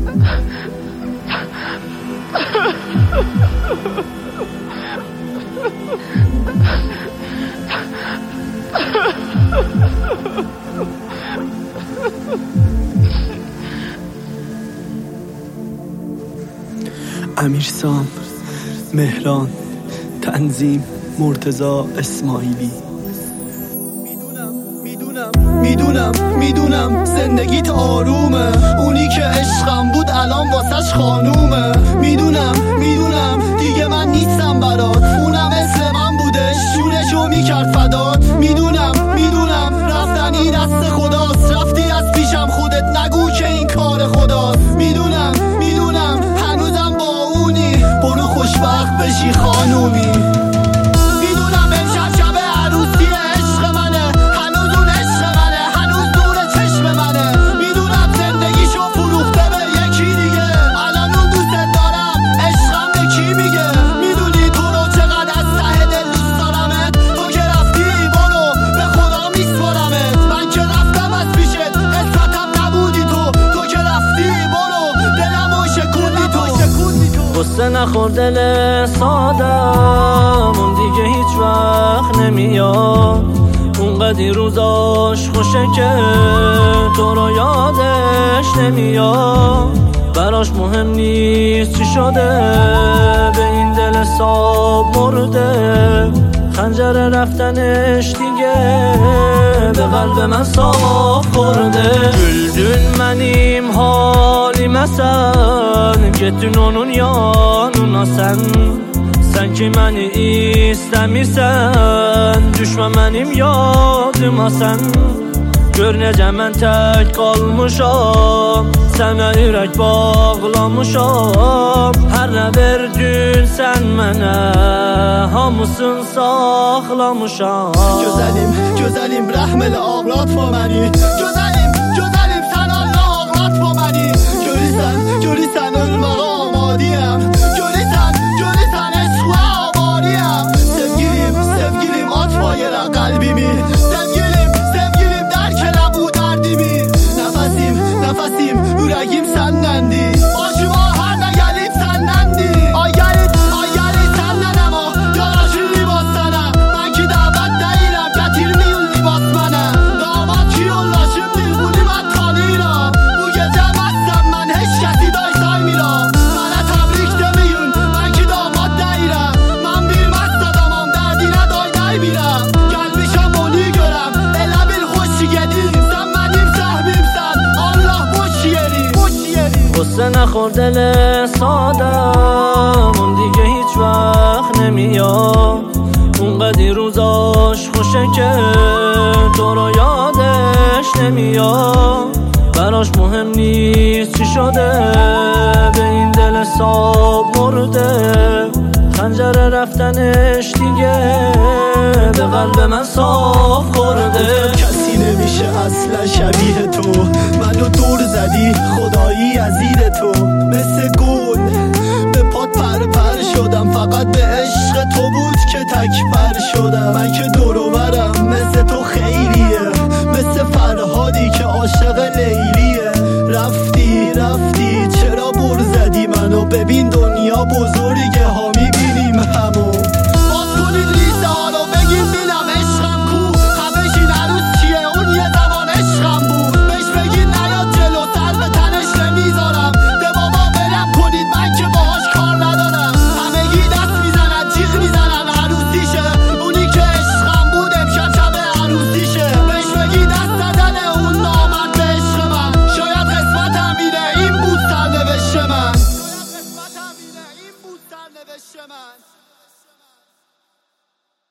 امیرسام، مهران، تنظیم مرتضی اسماعیلی. میدونم زندگیت آرومه، اونی که عشقم بود الان واسش خانومه. میدونم دیگه من نیستم برات، اونم مثل من بودش جونشو میکرد فدات. میدونم رفتنی دست خداست، رفتی از پیشم خودت نگو که این کار خداست. میدونم هنوزم با اونی، برو خوشبخت بشی خانومی. قصه نخور دل سادم، اون دیگه هیچ وقت نمیاد. اونقدی روزاش خوشه که تو رو یادش نمیاد. براش مهم نیست چی شده، به این دل ساب مرده. خنجر رفتنش دیگه به قلب من صاف خورده. Güldün benim halime sen, gittin onun yanına sen. Sen ki beni istemirsen, düşme benim yadıma sen. Gör necə mən tək qalmışam, sənə ürək bağlamışam. Hər nə verdin sən mənə, hamısını saxlamışam. Gözəlim rəhm elə ağlatma məni. Gözəlim sən Allah ağlatma məni. Görürsən ölməyə amadiyəm. Görürsən eşqə avariyəm. Sevgilim atma yerə qəlbimi. Nefesim, yüreğim sendəndir. Başıma her ne gelip sendəndir. Ay gelip senden ama yaraşır libas sana. Ben ki davet değilim, getirmeyin libas bana. Damat ki yolla şimdi bunu ben tanıyıram. Bu gece məssəm mən heç kəsi day saymayıram. Mənə təbrik demeyin, ben ki damat değilim. Mən bir məst adamam, dərdinə day dəymirəm. Gəlmişəm onu görəm, elə bil xoş gedim. Sən mənim səhvimsən, Allah boş yeri. قصه نخور دل سادم، اون دیگه هیچ وقت نمیاد. اونقدی روزاش خوشه که تو رو یادش نمیاد. براش مهم نیست چی شده، به این دل ساب مرده. خنجر رفتنش دیگه به قلب من صاف خورده. کسی نمیشه اصلا شبیه تو، منو دور زدی خدایی عزیز تو. مثل گل به پات پر شدم، فقط به عشق تو بود که تکبر شدم. من که دور و برم مثل تو خیلیه، مثل فرهادی که عاشق لیلیه. رفتی چرا بر زدی منو، ببین دنیا بزرگه ها میبینیم همو. باز کنید لیسته ها رو بگیم بینم عشقم کو. خفشین عروس چیه اون یه زمان عشقم بود. بهش بگید نیاد جلو سر به تنش نمیذارم. ده بابا برم کنید من که باهاش کار ندارم. همگی دست میزنن جیغ میزنن عروسیشه، اونی که عشقم بود امشب شب عروسیشه. بهش بگید دست زدن اون نامرد به عشق من، شاید قسمتم اینه این بود سرنوشت من.